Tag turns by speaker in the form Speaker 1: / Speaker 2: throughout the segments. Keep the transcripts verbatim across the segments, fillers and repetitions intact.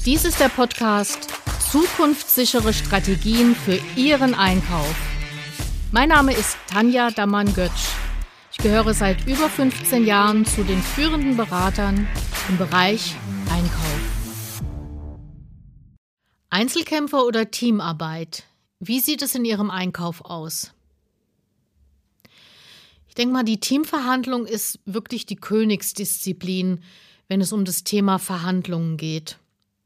Speaker 1: Dies ist der Podcast Zukunftssichere Strategien für Ihren Einkauf. Mein Name ist Tanja Damann-Götsch. Ich gehöre seit über fünfzehn Jahren zu den führenden Beratern im Bereich Einkauf. Einzelkämpfer oder Teamarbeit? Wie sieht es in Ihrem Einkauf aus? Ich denke mal, die Teamverhandlung ist wirklich die Königsdisziplin, wenn es um das Thema Verhandlungen geht.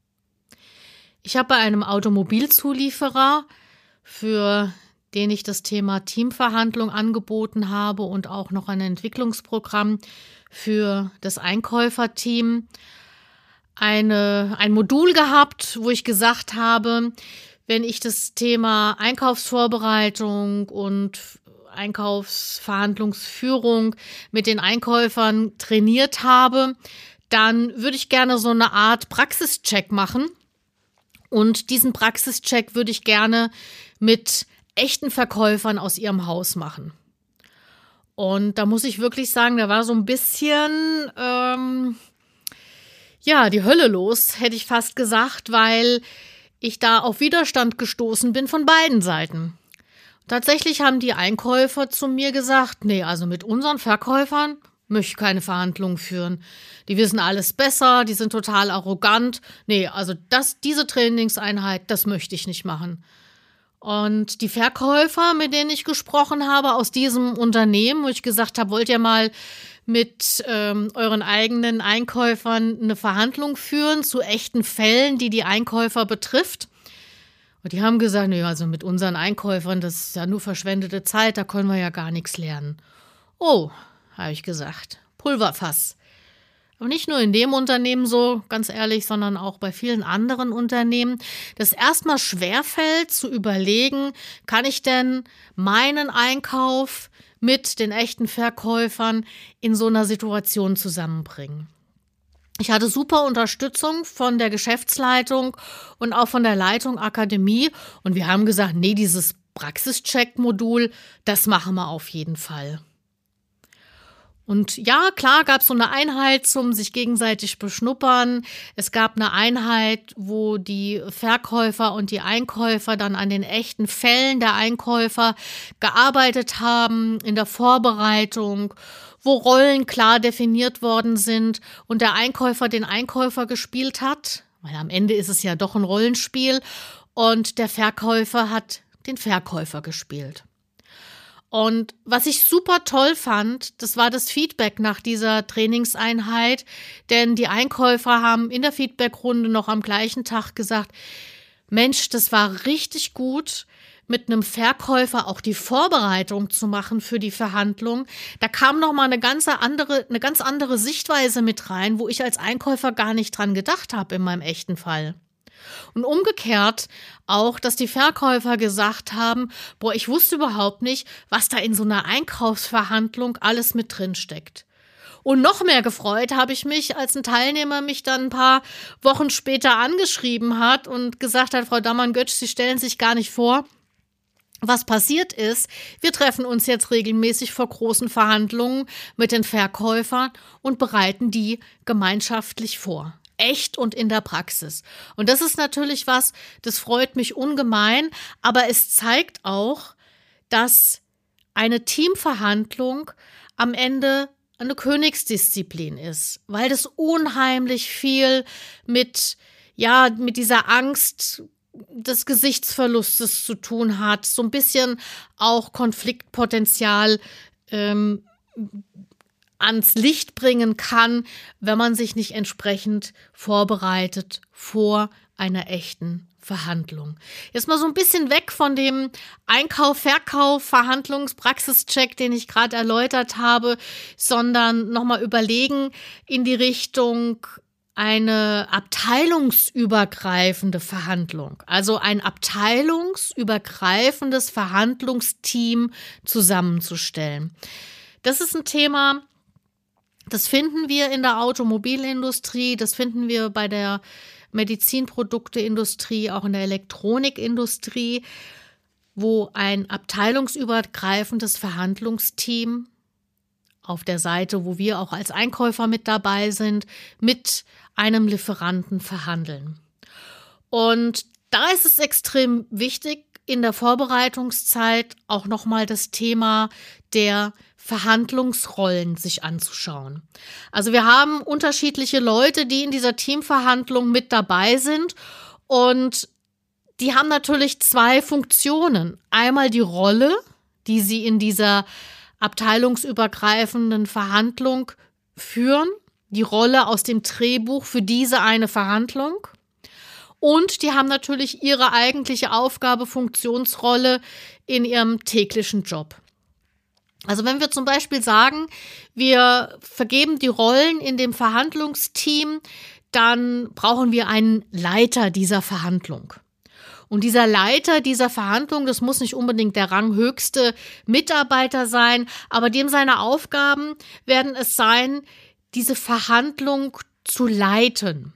Speaker 1: Ich habe bei einem Automobilzulieferer, für den ich das Thema Teamverhandlung angeboten habe und auch noch ein Entwicklungsprogramm für das Einkäuferteam, eine, ein Modul gehabt, wo ich gesagt habe, wenn ich das Thema Einkaufsvorbereitung und Einkaufsverhandlungsführung mit den Einkäufern trainiert habe, dann würde ich gerne so eine Art Praxischeck machen. Und diesen Praxischeck würde ich gerne mit echten Verkäufern aus ihrem Haus machen. Und da muss ich wirklich sagen, da war so ein bisschen, ähm, ja, die Hölle los, hätte ich fast gesagt, weil ich da auf Widerstand gestoßen bin von beiden Seiten. Tatsächlich haben die Einkäufer zu mir gesagt, nee, also mit unseren Verkäufern möchte ich keine Verhandlungen führen. Die wissen alles besser, die sind total arrogant. Nee, also das, diese Trainingseinheit, das möchte ich nicht machen. Und die Verkäufer, mit denen ich gesprochen habe aus diesem Unternehmen, wo ich gesagt habe, wollt ihr mal mit ähm, euren eigenen Einkäufern eine Verhandlung führen zu echten Fällen, die die Einkäufer betrifft? Und die haben gesagt, nee, also mit unseren Einkäufern, das ist ja nur verschwendete Zeit, da können wir ja gar nichts lernen. Oh, habe ich gesagt, Pulverfass. Aber nicht nur in dem Unternehmen so, ganz ehrlich, sondern auch bei vielen anderen Unternehmen, das erstmal schwerfällt zu überlegen, kann ich denn meinen Einkauf mit den echten Verkäufern in so einer Situation zusammenbringen. Ich hatte super Unterstützung von der Geschäftsleitung und auch von der Leitung Akademie und wir haben gesagt, nee, dieses Praxischeck-Modul, das machen wir auf jeden Fall. Und ja, klar gab es so eine Einheit zum sich gegenseitig beschnuppern. Es gab eine Einheit, wo die Verkäufer und die Einkäufer dann an den echten Fällen der Einkäufer gearbeitet haben, in der Vorbereitung, wo Rollen klar definiert worden sind und der Einkäufer den Einkäufer gespielt hat, weil am Ende ist es ja doch ein Rollenspiel, und der Verkäufer hat den Verkäufer gespielt. Und was ich super toll fand, das war das Feedback nach dieser Trainingseinheit, denn die Einkäufer haben in der Feedbackrunde noch am gleichen Tag gesagt, Mensch, das war richtig gut, mit einem Verkäufer auch die Vorbereitung zu machen für die Verhandlung. Da kam noch mal eine ganz andere, eine ganz andere Sichtweise mit rein, wo ich als Einkäufer gar nicht dran gedacht habe in meinem echten Fall. Und umgekehrt auch, dass die Verkäufer gesagt haben, boah, ich wusste überhaupt nicht, was da in so einer Einkaufsverhandlung alles mit drin steckt. Und noch mehr gefreut habe ich mich, als ein Teilnehmer mich dann ein paar Wochen später angeschrieben hat und gesagt hat, Frau Damann-Götsch, Sie stellen sich gar nicht vor, was passiert ist. Wir treffen uns jetzt regelmäßig vor großen Verhandlungen mit den Verkäufern und bereiten die gemeinschaftlich vor. Echt und in der Praxis. Und das ist natürlich was, das freut mich ungemein, aber es zeigt auch, dass eine Teamverhandlung am Ende eine Königsdisziplin ist, weil das unheimlich viel mit, ja, mit dieser Angst des Gesichtsverlustes zu tun hat, so ein bisschen auch Konfliktpotenzial ähm, ans Licht bringen kann, wenn man sich nicht entsprechend vorbereitet vor einer echten Verhandlung. Jetzt mal so ein bisschen weg von dem Einkauf, Verkauf, Verhandlungspraxischeck, den ich gerade erläutert habe, sondern nochmal überlegen in die Richtung eine abteilungsübergreifende Verhandlung, also ein abteilungsübergreifendes Verhandlungsteam zusammenzustellen. Das ist ein Thema, das finden wir in der Automobilindustrie, das finden wir bei der Medizinprodukteindustrie, auch in der Elektronikindustrie, wo ein abteilungsübergreifendes Verhandlungsteam auf der Seite, wo wir auch als Einkäufer mit dabei sind, mit einem Lieferanten verhandeln. Und da ist es extrem wichtig, in der Vorbereitungszeit auch nochmal das Thema der Verhandlungsrollen sich anzuschauen. Also wir haben unterschiedliche Leute, die in dieser Teamverhandlung mit dabei sind und die haben natürlich zwei Funktionen. Einmal die Rolle, die sie in dieser abteilungsübergreifenden Verhandlung führen, die Rolle aus dem Drehbuch für diese eine Verhandlung. Und die haben natürlich ihre eigentliche Aufgabe, Funktionsrolle in ihrem täglichen Job. Also wenn wir zum Beispiel sagen, wir vergeben die Rollen in dem Verhandlungsteam, dann brauchen wir einen Leiter dieser Verhandlung. Und dieser Leiter dieser Verhandlung, das muss nicht unbedingt der ranghöchste Mitarbeiter sein, aber dem seine Aufgaben werden es sein, diese Verhandlung zu leiten.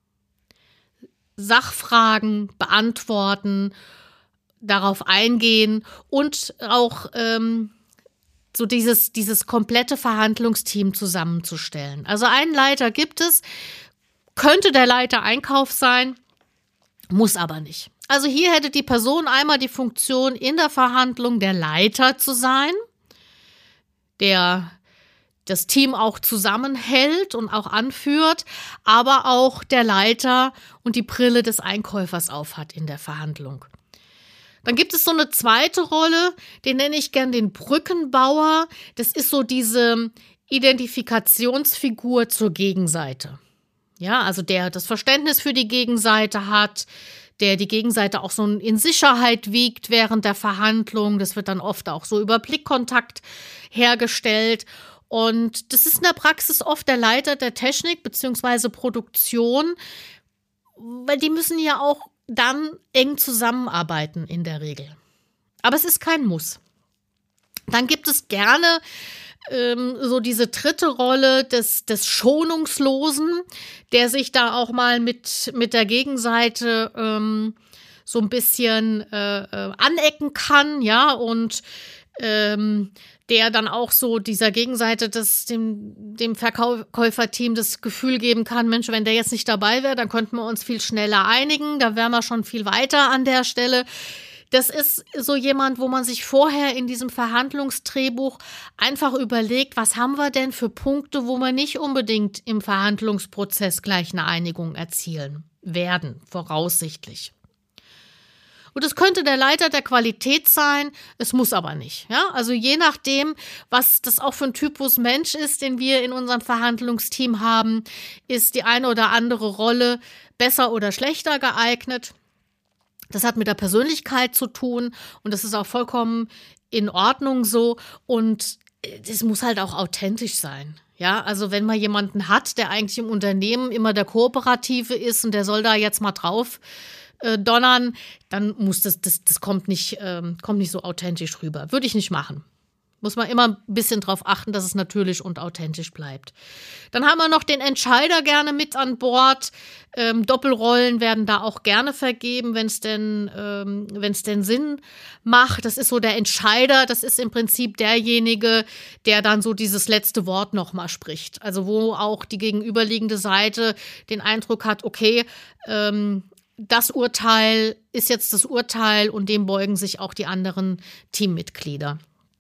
Speaker 1: Sachfragen beantworten, darauf eingehen und auch ähm, so dieses, dieses komplette Verhandlungsteam zusammenzustellen. Also einen Leiter gibt es, könnte der Leiter Einkauf sein, muss aber nicht. Also hier hätte die Person einmal die Funktion, in der Verhandlung der Leiter zu sein, der das Team auch zusammenhält und auch anführt, aber auch der Leiter und die Brille des Einkäufers aufhat in der Verhandlung. Dann gibt es so eine zweite Rolle, den nenne ich gern den Brückenbauer. Das ist so diese Identifikationsfigur zur Gegenseite. Ja, also der das Verständnis für die Gegenseite hat, der die Gegenseite auch so in Sicherheit wiegt während der Verhandlung. Das wird dann oft auch so über Blickkontakt hergestellt. Und das ist in der Praxis oft der Leiter der Technik bzw. Produktion, weil die müssen ja auch dann eng zusammenarbeiten in der Regel. Aber es ist kein Muss. Dann gibt es gerne ähm, so diese dritte Rolle des, des Schonungslosen, der sich da auch mal mit, mit der Gegenseite ähm, so ein bisschen äh, äh, anecken kann, ja, und ähm, der dann auch so dieser Gegenseite des, dem, dem Verkäuferteam das Gefühl geben kann, Mensch, wenn der jetzt nicht dabei wäre, dann könnten wir uns viel schneller einigen, da wären wir schon viel weiter an der Stelle. Das ist so jemand, wo man sich vorher in diesem Verhandlungsdrehbuch einfach überlegt, was haben wir denn für Punkte, wo wir nicht unbedingt im Verhandlungsprozess gleich eine Einigung erzielen werden, voraussichtlich. Und es könnte der Leiter der Qualität sein, es muss aber nicht. Ja? Also je nachdem, was das auch für ein Typus Mensch ist, den wir in unserem Verhandlungsteam haben, ist die eine oder andere Rolle besser oder schlechter geeignet. Das hat mit der Persönlichkeit zu tun und das ist auch vollkommen in Ordnung so und es muss halt auch authentisch sein. Ja, also wenn man jemanden hat, der eigentlich im Unternehmen immer der Kooperative ist und der soll da jetzt mal drauf äh, donnern, dann muss das, das, das kommt nicht, ähm, kommt nicht so authentisch rüber. Würde ich nicht machen. Muss man immer ein bisschen drauf achten, dass es natürlich und authentisch bleibt. Dann haben wir noch den Entscheider gerne mit an Bord. Ähm, Doppelrollen werden da auch gerne vergeben, wenn es denn, ähm, wenn es denn Sinn macht. Das ist so der Entscheider. Das ist im Prinzip derjenige, der dann so dieses letzte Wort nochmal spricht. Also wo auch die gegenüberliegende Seite den Eindruck hat, okay, ähm, das Urteil ist jetzt das Urteil und dem beugen sich auch die anderen Teammitglieder.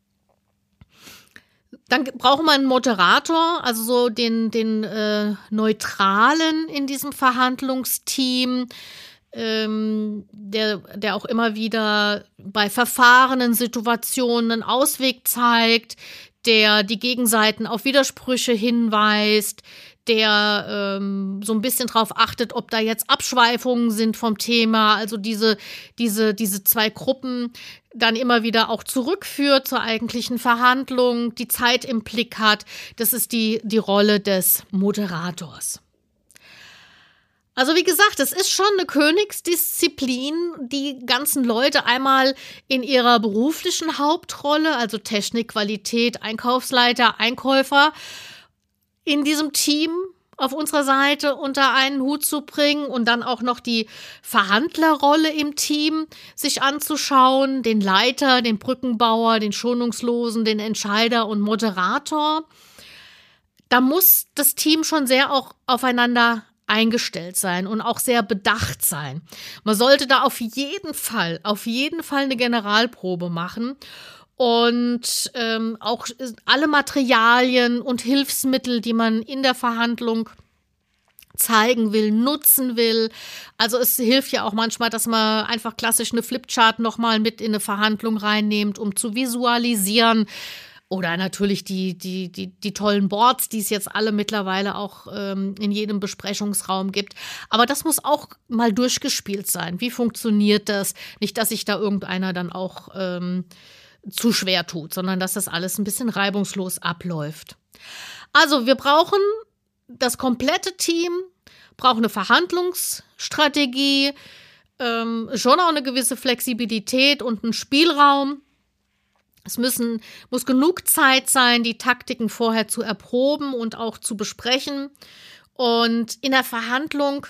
Speaker 1: Dann brauchen wir einen Moderator, also so den, den äh, Neutralen in diesem Verhandlungsteam, ähm, der, der auch immer wieder bei verfahrenen Situationen einen Ausweg zeigt, der die Gegenseiten auf Widersprüche hinweist, der ähm, so ein bisschen drauf achtet, ob da jetzt Abschweifungen sind vom Thema, also diese, diese, diese zwei Gruppen dann immer wieder auch zurückführt zur eigentlichen Verhandlung, die Zeit im Blick hat. Das ist die, die Rolle des Moderators. Also wie gesagt, es ist schon eine Königsdisziplin, die ganzen Leute einmal in ihrer beruflichen Hauptrolle, also Technik, Qualität, Einkaufsleiter, Einkäufer, in diesem Team auf unserer Seite unter einen Hut zu bringen und dann auch noch die Verhandlerrolle im Team sich anzuschauen, den Leiter, den Brückenbauer, den Schonungslosen, den Entscheider und Moderator. Da muss das Team schon sehr auch aufeinander eingestellt sein und auch sehr bedacht sein. Man sollte da auf jeden Fall, auf jeden Fall eine Generalprobe machen und ähm, auch alle Materialien und Hilfsmittel, die man in der Verhandlung zeigen will, nutzen will. Also es hilft ja auch manchmal, dass man einfach klassisch eine Flipchart nochmal mit in eine Verhandlung reinnimmt, um zu visualisieren. Oder natürlich die, die, die, die tollen Boards, die es jetzt alle mittlerweile auch ähm, in jedem Besprechungsraum gibt. Aber das muss auch mal durchgespielt sein. Wie funktioniert das? Nicht, dass sich da irgendeiner dann auch ähm, zu schwer tut, sondern dass das alles ein bisschen reibungslos abläuft. Also wir brauchen das komplette Team, braucht eine Verhandlungsstrategie, ähm, schon auch eine gewisse Flexibilität und einen Spielraum. Es müssen, muss genug Zeit sein, die Taktiken vorher zu erproben und auch zu besprechen. Und in der Verhandlung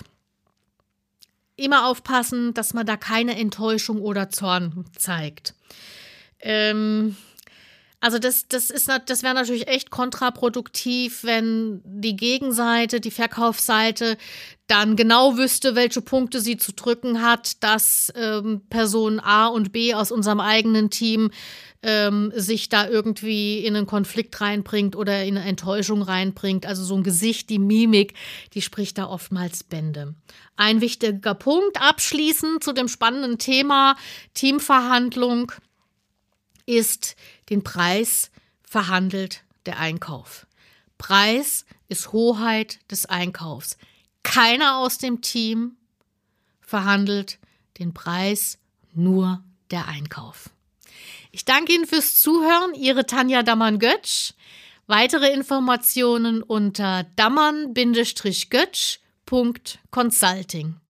Speaker 1: immer aufpassen, dass man da keine Enttäuschung oder Zorn zeigt. Ähm, Also das, das ist, das wäre natürlich echt kontraproduktiv, wenn die Gegenseite, die Verkaufsseite, dann genau wüsste, welche Punkte sie zu drücken hat, dass ähm, Person A und B aus unserem eigenen Team ähm, sich da irgendwie in einen Konflikt reinbringt oder in eine Enttäuschung reinbringt. Also so ein Gesicht, die Mimik, die spricht da oftmals Bände. Ein wichtiger Punkt abschließend zu dem spannenden Thema Teamverhandlung ist, den Preis verhandelt der Einkauf. Preis ist Hoheit des Einkaufs. Keiner aus dem Team verhandelt den Preis, nur der Einkauf. Ich danke Ihnen fürs Zuhören. Ihre Tanja Dammann-Götsch. Weitere Informationen unter dammann Bindestrich götsch Punkt consulting.